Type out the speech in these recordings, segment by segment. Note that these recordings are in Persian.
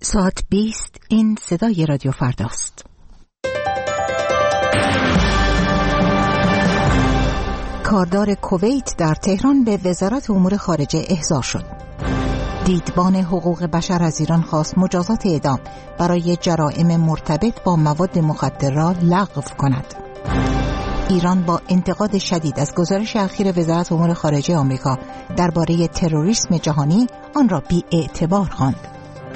ساعت 20 این صدای رادیو فرداست. کاردار کویت در تهران به وزارت امور خارجه احضار شد. دیدبان حقوق بشر از ایران خواست مجازات اعدام برای جرائم مرتبط با مواد مخدر را لغو کند. ایران با انتقاد شدید از گزارش اخیر وزارت امور خارجه آمریکا درباره تروریسم جهانی آن را بی‌اعتبار خواند.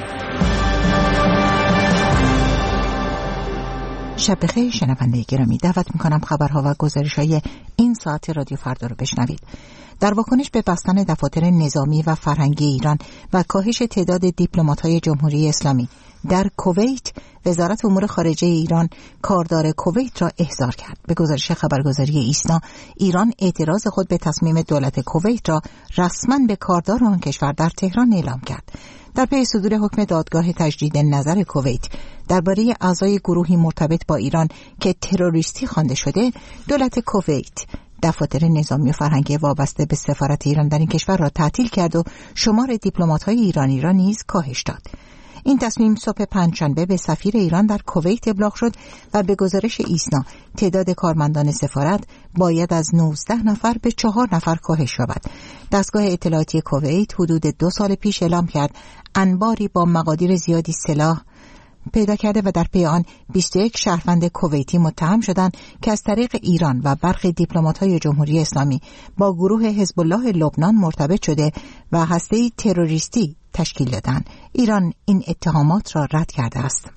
شب بخیر شنونده گرامی، دعوت میکنم خبرها و گزارش‌های این ساعت رادیو فردا رو بشنوید. در واکنش به بستن دفاتر نظامی و فرهنگی ایران و کاهش تعداد دیپلمات‌های جمهوری اسلامی در کویت، وزارت امور خارجه ایران کاردار کویت را احضار کرد. به گزارش خبرگزاری ایسنا، ایران اعتراض خود به تصمیم دولت کویت را رسما به کاردار آن کشور در تهران اعلام کرد. در پی صدور حکم دادگاه تجدید نظر کویت درباره اعضای گروهی مرتبط با ایران که تروریستی خوانده شده، دولت کویت دفاتر نظامی و فرهنگی وابسته به سفارت ایران در این کشور را تعطیل کرد و شمار دیپلمات‌های ایرانی را نیز کاهش داد. این تصمیم صبح پنجشنبه به سفیر ایران در کویت ابلاغ شد و به گزارش ایسنا تعداد کارمندان سفارت باید از 19 نفر به 4 نفر کاهش یابد. دستگاه اطلاعاتی کویت حدود 2 سال پیش اعلام کرد انباری با مقادیر زیادی سلاح پیدا کرده و در پی آن 21 شهروند کویتی متهم شدند که از طریق ایران و برخی دیپلمات‌های جمهوری اسلامی با گروه حزب الله لبنان مرتبط شده و هسته‌ای تروریستی تشکیل دادند. ایران این اتهامات را رد کرده است.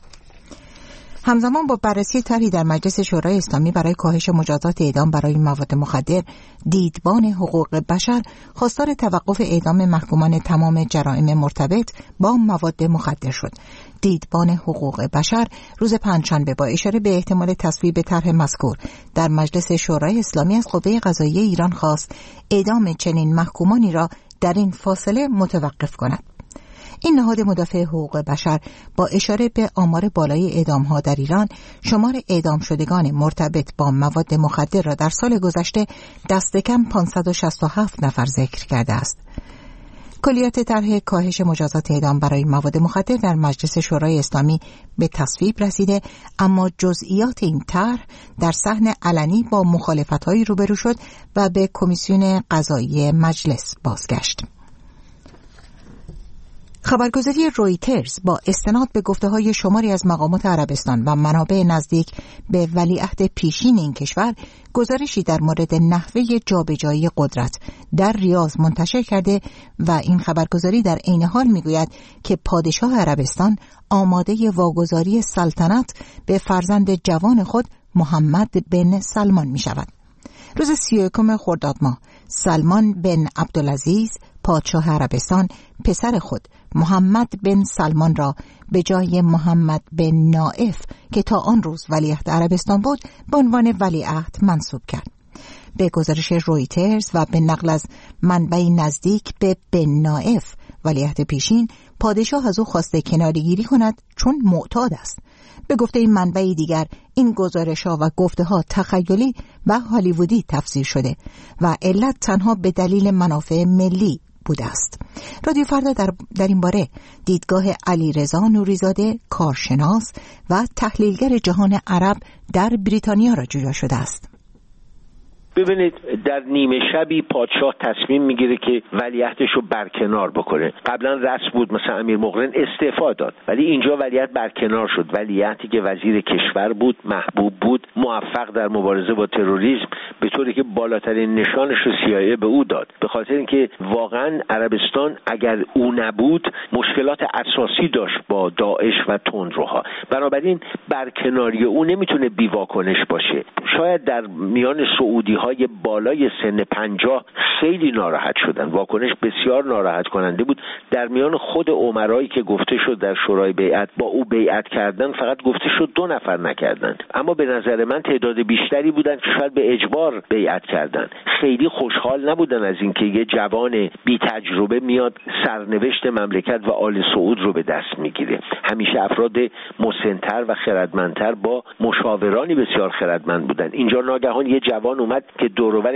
همزمان با بررسی طرحی در مجلس شورای اسلامی برای کاهش مجازات اعدام برای مواد مخدر، دیدبان حقوق بشر خواستار توقف اعدام محکومان تمام جرائم مرتبط با مواد مخدر شد. دیدبان حقوق بشر روز پنجشنبه با اشاره به احتمال تصویب طرح مذکور در مجلس شورای اسلامی از قوه قضاییه ایران خواست اعدام چنین محکومانی را در این فاصله متوقف کند. این نهاد مدافع حقوق بشر با اشاره به آمار بالای اعدام‌ها در ایران، شمار اعدام شدگان مرتبط با مواد مخدر را در سال گذشته دست کم 567 نفر ذکر کرده است. کلیات طرح کاهش مجازات اعدام برای مواد مخدر در مجلس شورای اسلامی به تصویب رسیده، اما جزئیات این طرح در صحن علنی با مخالفت‌هایی روبرو شد و به کمیسیون قضایی مجلس بازگشت. خبرگزاری رویترز با استناد به گفته‌های شماری از مقامات عربستان و منابع نزدیک به ولیعهد پیشین این کشور گزارشی در مورد نحوه جابجایی قدرت در ریاض منتشر کرده و این خبرگزاری در عین حال میگوید که پادشاه عربستان آماده واگذاری سلطنت به فرزند جوان خود محمد بن سلمان می شود. روز 31 خرداد ماه سلمان بن عبدالعزیز پادشاه عربستان پسر خود محمد بن سلمان را به جای محمد بن نائف که تا آن روز ولیعهد عربستان بود به عنوان ولیعهد منصوب کرد. به گزارش رویترز و به نقل از منبعی نزدیک به بن نائف ولیعهد پیشین، پادشاه از او خواسته کناره‌گیری کند چون معتاد است. به گفته این منبعی دیگر، این گزارش‌ها و گفته‌ها تخیلی و هالیوودی تفسیر شده و علت تنها به دلیل منافع ملی بوده است. رادیو فردا در این باره دیدگاه علیرضا نوریزاده، کارشناس و تحلیلگر جهان عرب در بریتانیا را جویا شده است. ببینید، در نیمه شبی پادشاه تصمیم میگیره که ولیعهدش رو برکنار بکنه. قبلا رسم بود مثلا امیر مقرن استعفا داد، ولی اینجا ولیعهد برکنار شد. ولیعهدی که وزیر کشور بود، محبوب بود، موفق در مبارزه با تروریسم، به طوری که بالاترین نشانش رو CIA به او داد. به خاطر اینکه واقعا عربستان اگر او نبود مشکلات اساسی داشت با داعش و تندروها. بنابراین برکناری او نمیتونه بی‌واکنش باشه. شاید در میان سعودی های بالای سن 50 خیلی ناراحت شدن. واکنش بسیار ناراحت کننده بود. در میان خود امرایی که گفته شد در شورای بیعت با او بیعت کردن، فقط گفته شد 2 نفر نکردن، اما به نظر من تعداد بیشتری بودن که شاید به اجبار بیعت کردن. خیلی خوشحال نبودن از اینکه یه جوان بی تجربه میاد سرنوشت مملکت و آل سعود رو به دست میگیره. همیشه افراد مسن‌تر و خردمندتر با مشاورانی بسیار خردمند بودن. اینجا ناگهان یه جوان اومد که دور و برش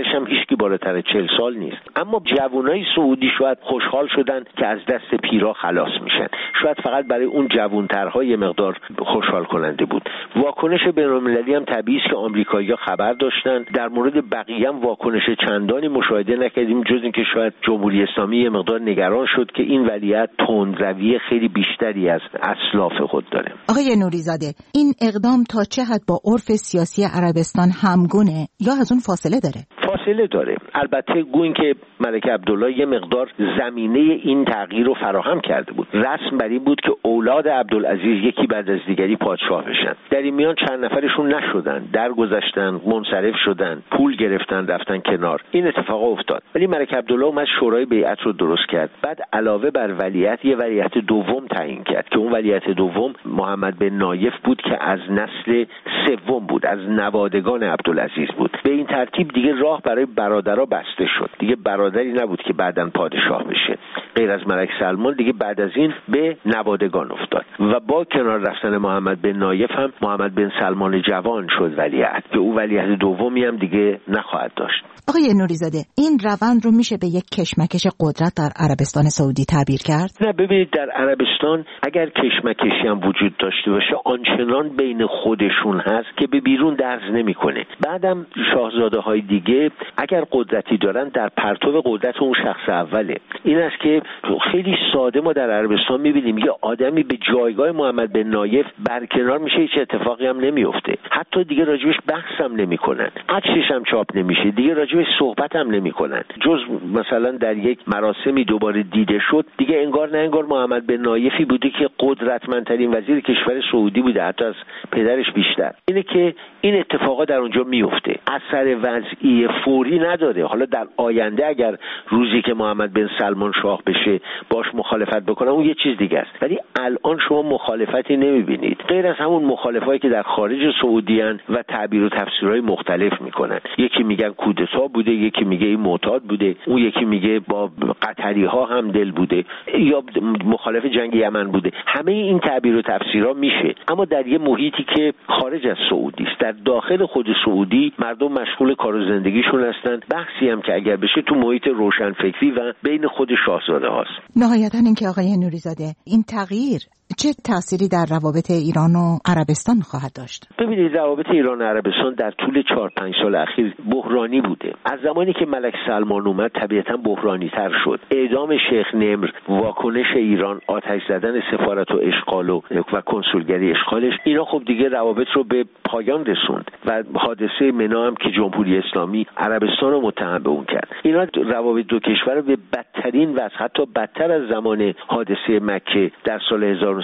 سنش هم هیچکی بالاتر 40 سال نیست. اما جوانای سعودی شاید خوشحال شدن که از دست پیرا خلاص میشن. شاید فقط برای اون جوانترها یه مقدار خوشحال کننده بود. واکنش بین‌المللی هم طبیعی است که آمریکایی‌ها خبر داشتن. در مورد بقیه هم واکنش چندانی مشاهده نکردیم، جز اینکه شاید جمهوری اسلامی یه مقدار نگران شد که این ولیعهد تندروی خیلی بیشتری از اسلاف خود داره. آقای نوری‌زاده، این اقدام تا چه حد با عرف سیاسی عربستان همگونه یا از اون فاصله داره؟ فاصله داره. البته گوییم که ملک عبدالله یه مقدار زمینه این تغییر رو فراهم کرده بود. رسم بر این بود که اولاد عبدالعزیز یکی بعد از دیگری پادشاه بشن. در این میان چند نفرشون نشدن، درگذشتن، منصرف شدن، پول گرفتن، رفتن کنار. این اتفاق افتاد. ولی ملک عبدالله اومد شورای بیعت رو درست کرد. بعد علاوه بر ولیعت یه ولیعت دوم تعیین کرد که اون ولیعت دوم محمد بن نایف بود که از نسل سوم بود، از نوادگان عبدالعزیز بود. به این ترتیب دیگه راه برای برادرها بسته شد. دیگه برادری نبود که بعداً پادشاه بشه. غیر از ملک سلمان دیگه بعد از این به نوادگان افتاد و با کنار رفتن محمد بن نایف هم محمد بن سلمان جوان شد ولیعت که او ولیعت دومی هم دیگه نخواهد داشت. آقای نوری‌زاده، این روند رو میشه به یک کشمکش قدرت در عربستان سعودی تعبیر کرد؟ نه، ببینید در عربستان اگر کشمکشی هم وجود داشته باشه آنچنان بین خودشون هست که به بیرون درز نمیکنه. بعدم شاهزاده های دیگه اگر قدرتی دارن در پرتو قدرت اون شخص اوله. این است که خیلی ساده ما در عربستان میبینیم یه آدمی به جایگاه محمد بن نایف برکنار میشه، هیچ اتفاقی هم نمیفته. حتی دیگه راجبش بحث هم نمیکنن، عکسش هم چاپ نمیشه، دیگه راجبش صحبت هم نمیکنن. جز مثلا در یک مراسمی دوباره دیده شد، دیگه انگار نه انگار محمد بن نایفی بوده که قدرتمندترین وزیر کشور سعودی بوده، حتی از پدرش بیشتر. اینه که این اتفاقا در اونجا میفته، اثر وضعی فوری نداره. حالا در آینده اگر روزی که محمد بن سلمان شاه بشه باش مخالفت بکنه اون یه چیز دیگه است، ولی الان شما مخالفتی نمیبینید غیر از همون مخالفایی که در خارج سعودی ان و تعبیر و تفسیرهای مختلف میکنن. یکی میگن کودتا بوده، یکی میگه این معتاد بوده، اون یکی میگه با قطری ها هم دل بوده یا مخالف جنگ یمن بوده. همه این تعبیر و تفسیرها میشه، اما در یه محیطی که خارج از سعودی است. در داخل خود سعودی مردم مشغول کار و زندگیشون هستن. بحثی هم که اگر بشه تو محیط روشنفکری و بین خود شاهزاده هاست. نهایتاً اینکه آقای نوری‌زاده این تغییر چه تأثیری در روابط ایران و عربستان خواهد داشت؟ ببینید روابط ایران و عربستان در طول 4-5 سال اخیر بحرانی بوده. از زمانی که ملک سلمان اومد طبیعتاً بحرانی تر شد. اعدام شیخ نمر، واکنش ایران، آتش زدن سفارت و اشغال و کنسولگری اشغالش، اینا خب دیگه روابط رو به پایان رسوند و حادثه منا هم که جمهوری اسلامی عربستان رو متهم به اون کرد. اینا روابط دو کشور رو به بدترین وضع، حتی بدتر از زمان حادثه مکه در سال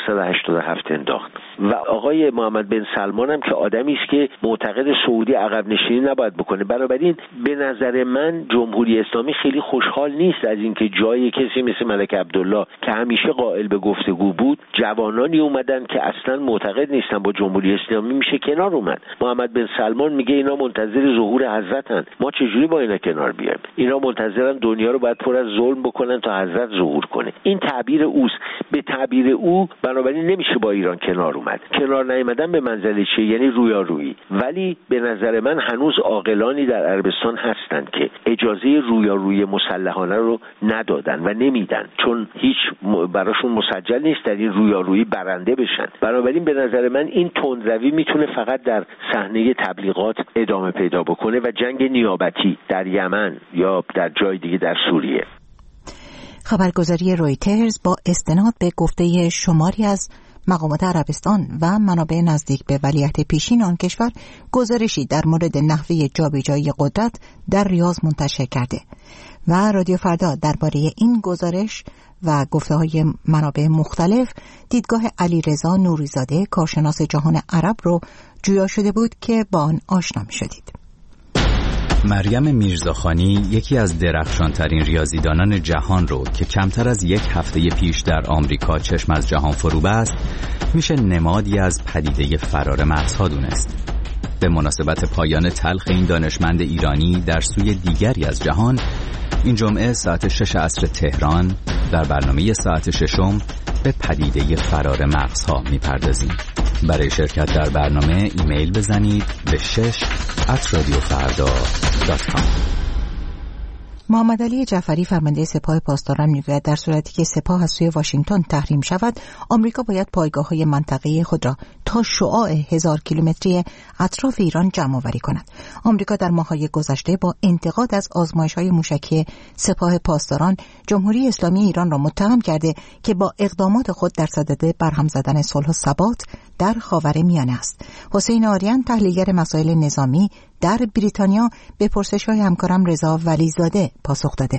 1987 انداخت. و آقای محمد بن سلمان هم که آدمی است که معتقد سعودی عقب نشینی نباید بکنه. بنابراین به نظر من جمهوری اسلامی خیلی خوشحال نیست از اینکه جای کسی مثل ملک عبدالله که همیشه قائل به گفتگو بود، جوانانی اومدن که اصلا معتقد نیستن با جمهوری اسلامی میشه کنار اومد. محمد بن سلمان میگه اینا منتظر ظهور حضرتن، ما چجوری با اینا کنار بیایم؟ اینا منتظرن دنیا رو باید پر از ظلم بکنن تا حضرت ظهور کنه. این تعبیر اوست. به تعبیر او بنابراین نمیشه با ایران کنار اومد. کنار نیامدن به منزله چیه؟ یعنی رویارویی. ولی به نظر من هنوز عاقلانی در عربستان هستند که اجازه رویارویی مسلحانه رو ندادن و نمیدن، چون هیچ براشون مسجل نیست در این رویارویی برنده بشن. بنابراین به نظر من این تندروی میتونه فقط در صحنه تبلیغات ادامه پیدا بکنه و جنگ نیابتی در یمن یا در جای دیگه در سوریه. خبرگزاری رویترز با استناد به گفته شماری از مقامات عربستان و منابع نزدیک به ولیعهد پیشین آن کشور گزارشی در مورد نحوه جابجایی قدرت در ریاض منتشر کرده و رادیو فردا درباره این گزارش و گفته‌های منابع مختلف دیدگاه علیرضا نوری‌زاده کارشناس جهان عرب رو جویا شده بود که با آن آشنا می‌شدید. مریم میرزاخانی یکی از درخشانترین ریاضیدانان جهان رو که کمتر از یک هفته پیش در آمریکا چشم از جهان فرو بست، میشه نمادی از پدیده فرار مغزها دونست. به مناسبت پایان تلخ این دانشمند ایرانی در سوی دیگری از جهان، این جمعه ساعت 6 عصر تهران در برنامه ساعت 6 به پدیده فرار مغزها میپردازیم. برای شرکت در برنامه ایمیل بزنید به 6@radiofarda.com. محمد علی جعفری فرمانده سپاه پاسداران میگوید در صورتی که سپاه از سوی واشنگتن تحریم شود، آمریکا باید پایگاه‌های منطقه‌ای خود را تا شعاع 1000 کیلومتری اطراف ایران جمع آوری کند. آمریکا در ماه‌های گذشته با انتقاد از آزمایش‌های موشکی سپاه پاسداران، جمهوری اسلامی ایران را متهم کرده که با اقدامات خود در صدد برهم زدن صلح و ثبات در خاورمیانه است. حسین آریان، تحلیلگر مسائل نظامی در بریتانیا، به پرسش‌های همکارم رضا ولیزاده پاسخ داده.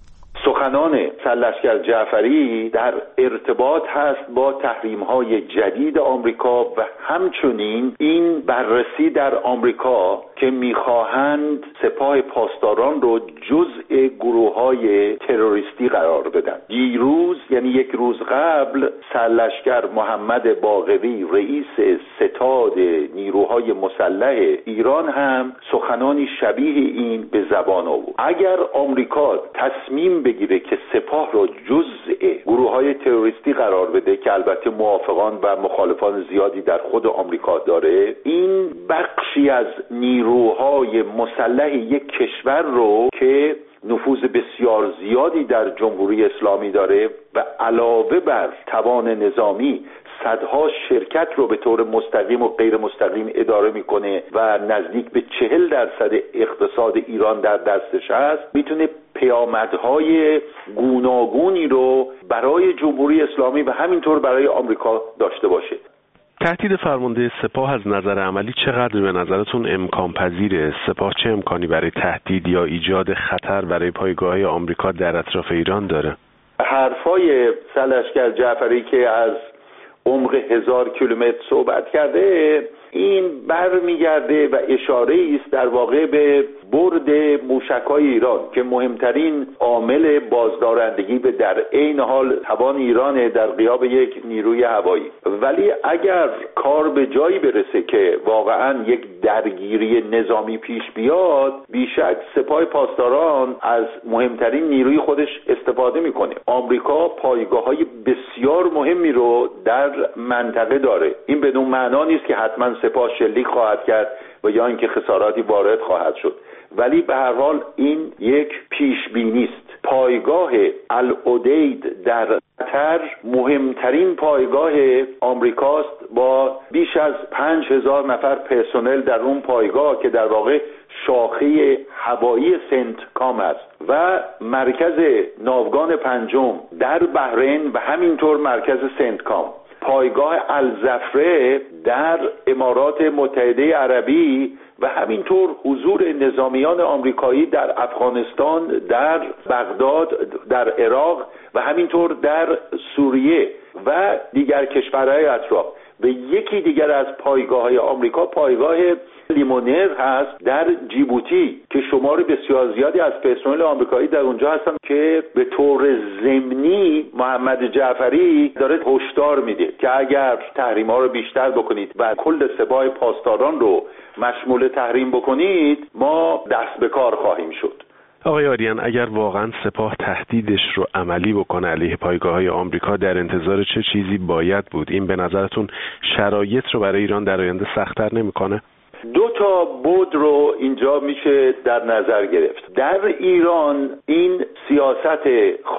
سخنان سرلشکر جعفری در ارتباط هست با تحریم‌های جدید آمریکا و همچنین این بررسی در آمریکا که می‌خواهند سپاه پاسداران رو جزء گروه‌های تروریستی قرار بدن. دیروز، یعنی یک روز قبل، سرلشکر محمد باقری رئیس ستاد نیروهای مسلح ایران هم سخنانی شبیه این به زبان آورد. اگر آمریکا تصمیم بگیره که سپاه رو جزء گروه‌های تروریستی قرار بده که البته موافقان و مخالفان زیادی در خود آمریکا داره، این بخشی از نیروهای مسلح یک کشور رو که نفوذ بسیار زیادی در جمهوری اسلامی داره و علاوه بر توان نظامی صدها شرکت رو به طور مستقیم و غیر مستقیم اداره میکنه و نزدیک به 40% اقتصاد ایران در دستش هست، میتونه پیامدهای گوناگونی رو برای جمهوری اسلامی و همینطور برای آمریکا داشته باشه. تهدید فرمانده سپاه از نظر عملی چقدر به نظرتون امکان پذیره؟ سپاه چه امکانی برای تهدید یا ایجاد خطر برای پایگاه‌های آمریکا در اطراف ایران داره؟ حرفای سرلشکر جعفری که از عمق 1000 کیلومتر صحبت کرده، این برمیگرده و اشاره است در واقع به برد موشک‌های ایران که مهمترین عامل بازدارندگی به در عین حال توان ایران در غیاب یک نیروی هوایی. ولی اگر کار به جایی برسه که واقعا یک درگیری نظامی پیش بیاد، بیشک سپاه پاسداران از مهمترین نیروی خودش استفاده میکنه. آمریکا پایگاه‌های بسیار مهمی رو در منطقه داره. این بدون معنا نیست که حتما سپاه شلیک خواهد کرد و یا اینکه خساراتی وارد خواهد شد، ولی به هر حال این یک پیش بینی است. پایگاه العدید در قطر مهمترین پایگاه آمریکاست با بیش از 5000 نفر پرسنل در اون پایگاه که در واقع شاخه هوایی سنت کام است و مرکز ناوگان پنجم در بحرین و همینطور مرکز سنت کام. پایگاه الزفره در امارات متحده عربی و همینطور حضور نظامیان آمریکایی در افغانستان، در بغداد، در عراق و همینطور در سوریه و دیگر کشورهای اطراف. و یکی دیگر از پایگاه‌های آمریکا پایگاه لیمونر هست در جیبوتی که شمار بسیار زیادی از پرسنل آمریکایی در اونجا هستن که به طور ضمنی محمد جعفری داره هشدار میده که اگر تحریم‌ها رو بیشتر بکنید و کل سپاه پاسداران رو مشمول تحریم بکنید، ما دست به کار خواهیم شد. آقای آریان، اگر واقعا سپاه تهدیدش رو عملی بکنه علیه پایگاه‌های آمریکا، در انتظار چه چیزی باید بود؟ این به نظرتون شرایط رو برای ایران در آینده سخت‌تر نمی‌کنه؟ دو تا بود رو اینجا میشه در نظر گرفت. در ایران این سیاست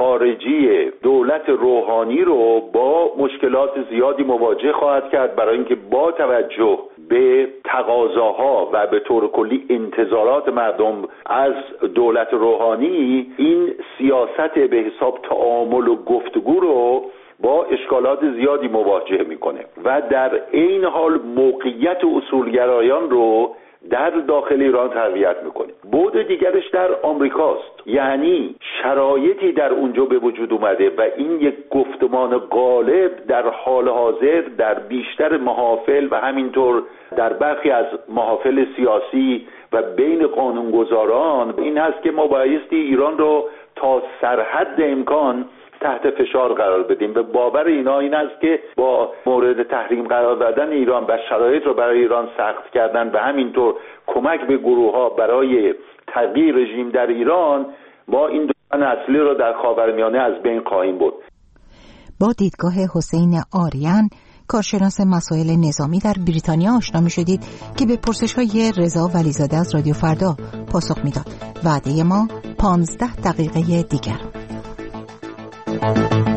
خارجی دولت روحانی رو با مشکلات زیادی مواجه خواهد کرد، برای اینکه با توجه به تقاضاها و به طور کلی انتظارات مردم از دولت روحانی، این سیاست به حساب تعامل و گفتگو رو با اشکالات زیادی مواجه میکنه و در این حال موقعیت اصولگرایان رو در داخل ایران تقویت میکنه. بعد دیگرش در آمریکاست، یعنی شرایطی در اونجا به وجود اومده و این یک گفتمان غالب در حال حاضر در بیشتر محافل و همینطور در برخی از محافل سیاسی و بین قانونگذاران این هست که ما بایستی ایران رو تا سرحد امکان تحت فشار قرار بدیم و باور اینا این است که با مورد تحریم قرار دادن ایران و شرایط رو برای ایران سخت کردن و همینطور کمک به گروه‌ها برای تغییر رژیم در ایران، ما این دشمن اصلی رو در خاورمیانه از بین خواهیم برد. با دیدگاه حسین آریان کارشناس مسائل نظامی در بریتانیا آشنا می‌شدید که به پرسش‌های رضا ولیزاده از رادیو فردا پاسخ می‌داد. وعده ما 15 دقیقه دیگر.